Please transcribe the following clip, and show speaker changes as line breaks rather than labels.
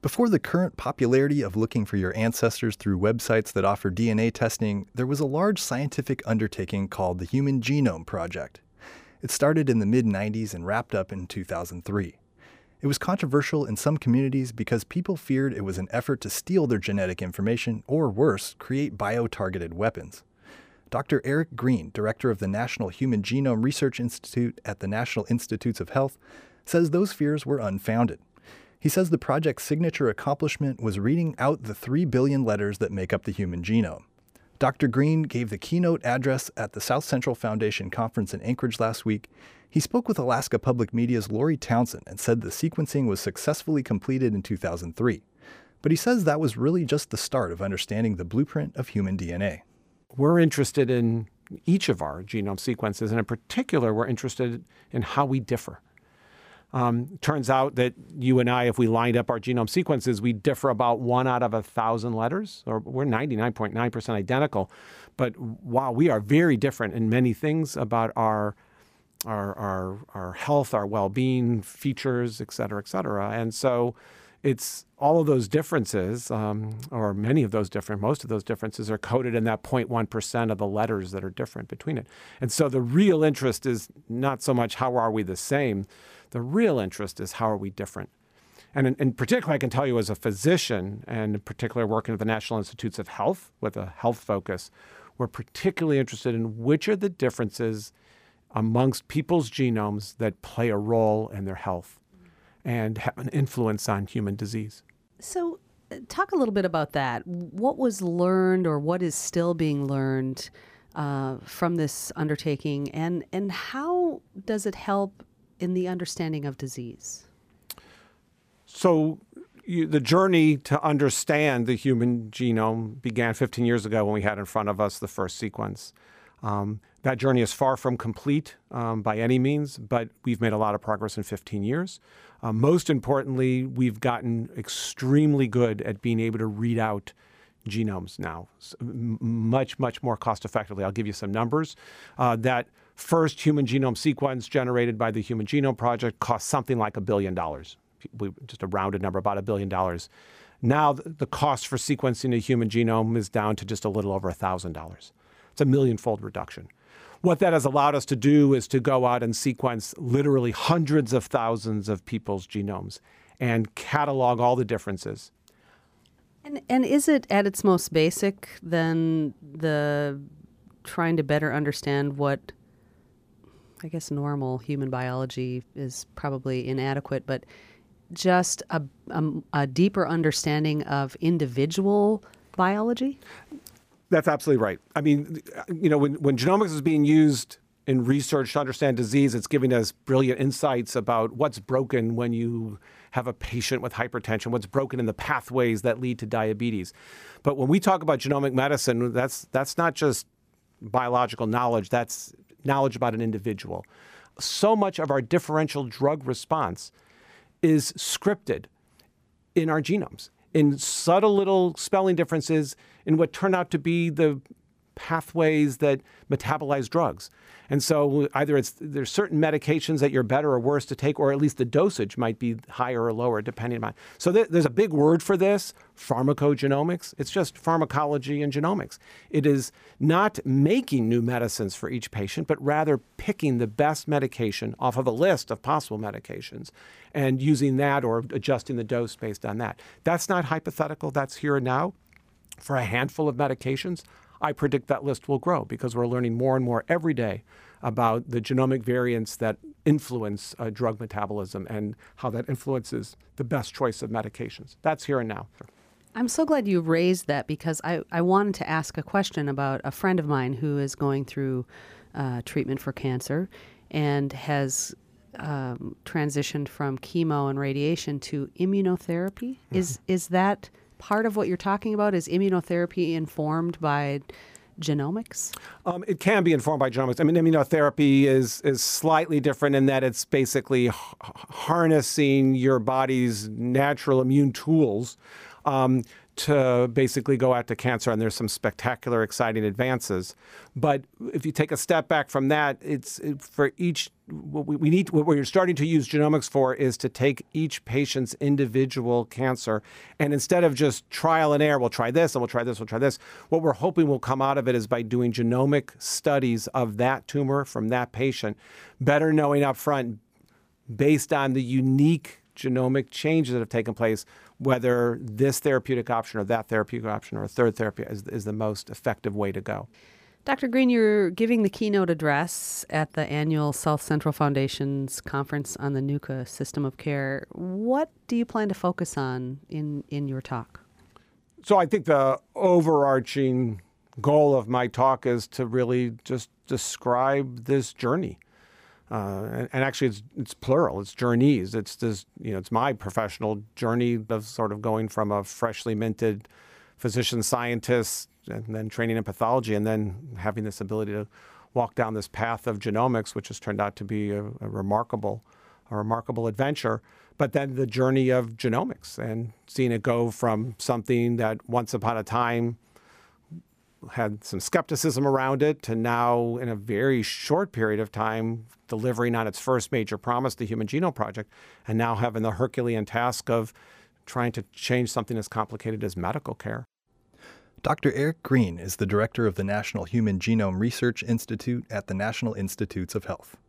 Before the current popularity of looking for your ancestors through websites that offer DNA testing, there was a large scientific undertaking called the Human Genome Project. It started in the mid-90s and wrapped up in 2003. It was controversial in some communities because people feared it was an effort to steal their genetic information or, worse, create bio-targeted weapons. Dr. Eric Green, director of the National Human Genome Research Institute at the National Institutes of Health, says those fears were unfounded. He says the project's signature accomplishment was reading out the 3 billion letters that make up the human genome. Dr. Green gave the keynote address at the South Central Foundation conference in Anchorage last week. He spoke with Alaska Public Media's Lori Townsend and said the sequencing was successfully completed in 2003. But he says that was really just the start of understanding the blueprint of human DNA.
We're interested in each of our genome sequences, and in particular, we're interested in how we differ. Turns out that you and I, if we lined up our genome sequences, we differ about 1 out of 1,000 letters, or we're 99.9% identical. But wow, we are very different in many things about our health, our well-being, features, et cetera, et cetera. And so it's all of those differences, or many of those most of those differences are coded in that 0.1% of the letters that are different between it. And so the real interest is not so much how are we the same. The real interest is how are we different. And in particular, I can tell you as a physician, and in particular working at the National Institutes of Health with a health focus, we're particularly interested in which are the differences amongst people's genomes that play a role in their health and have an influence on human disease.
So talk a little bit about that. What was learned or what is still being learned from this undertaking, and how does it help in the understanding of disease?
So the journey to understand the human genome began 15 years ago when we had in front of us the first sequence. That journey is far from complete by any means, but we've made a lot of progress in 15 years. Most importantly, we've gotten extremely good at being able to read out genomes now, much, much more cost effectively. I'll give you some numbers. That first human genome sequence generated by the Human Genome Project cost something like $1 billion. Just a rounded number, about $1 billion. Now the cost for sequencing a human genome is down to just a little over $1,000. It's a million-fold reduction. What that has allowed us to do is to go out and sequence literally hundreds of thousands of people's genomes and catalog all the differences.
And is it at its most basic then the trying to better understand what, I guess normal human biology is probably inadequate, but just a deeper understanding of individual biology?
That's absolutely right. I mean, when genomics is being used in research to understand disease, it's giving us brilliant insights about what's broken when you have a patient with hypertension, what's broken in the pathways that lead to diabetes. But when we talk about genomic medicine, that's not just biological knowledge, that's knowledge about an individual. So much of our differential drug response is scripted in our genomes, in subtle little spelling differences in what turn out to be the pathways that metabolize drugs. And so either there's certain medications that you're better or worse to take, or at least the dosage might be higher or lower depending on. So there's a big word for this, pharmacogenomics. It's just pharmacology and genomics. It is not making new medicines for each patient, but rather picking the best medication off of a list of possible medications and using that or adjusting the dose based on that. That's not hypothetical. That's here and now. For a handful of medications, I predict that list will grow because we're learning more and more every day about the genomic variants that influence drug metabolism and how that influences the best choice of medications. That's here and now.
I'm so glad you raised that because I wanted to ask a question about a friend of mine who is going through treatment for cancer and has transitioned from chemo and radiation to immunotherapy. Mm-hmm. Is that part of what you're talking about? Is immunotherapy informed by genomics?
It can be informed by genomics. I mean, immunotherapy is slightly different in that it's basically harnessing your body's natural immune tools to basically go after cancer, and there's some spectacular, exciting advances. But if you take a step back from that, for each what we're starting to use genomics for is to take each patient's individual cancer, and instead of just trial and error, we'll try this and we'll try this, we'll try this. What we're hoping will come out of it is by doing genomic studies of that tumor from that patient, better knowing up front, based on the unique genomic changes that have taken place, whether this therapeutic option or that therapeutic option or a third therapy is the most effective way to go.
Dr. Green, you're giving the keynote address at the annual South Central Foundation's conference on the NUCA system of care. What do you plan to focus on in your talk?
So I think the overarching goal of my talk is to really just describe this journey. And actually, it's plural. It's journeys. It's this, it's my professional journey of sort of going from a freshly minted physician scientist and then training in pathology, and then having this ability to walk down this path of genomics, which has turned out to be a remarkable adventure. But then the journey of genomics and seeing it go from something that once upon a time had some skepticism around it to now, in a very short period of time, delivering on its first major promise, the Human Genome Project, and now having the Herculean task of trying to change something as complicated as medical care.
Dr. Eric Green is the director of the National Human Genome Research Institute at the National Institutes of Health.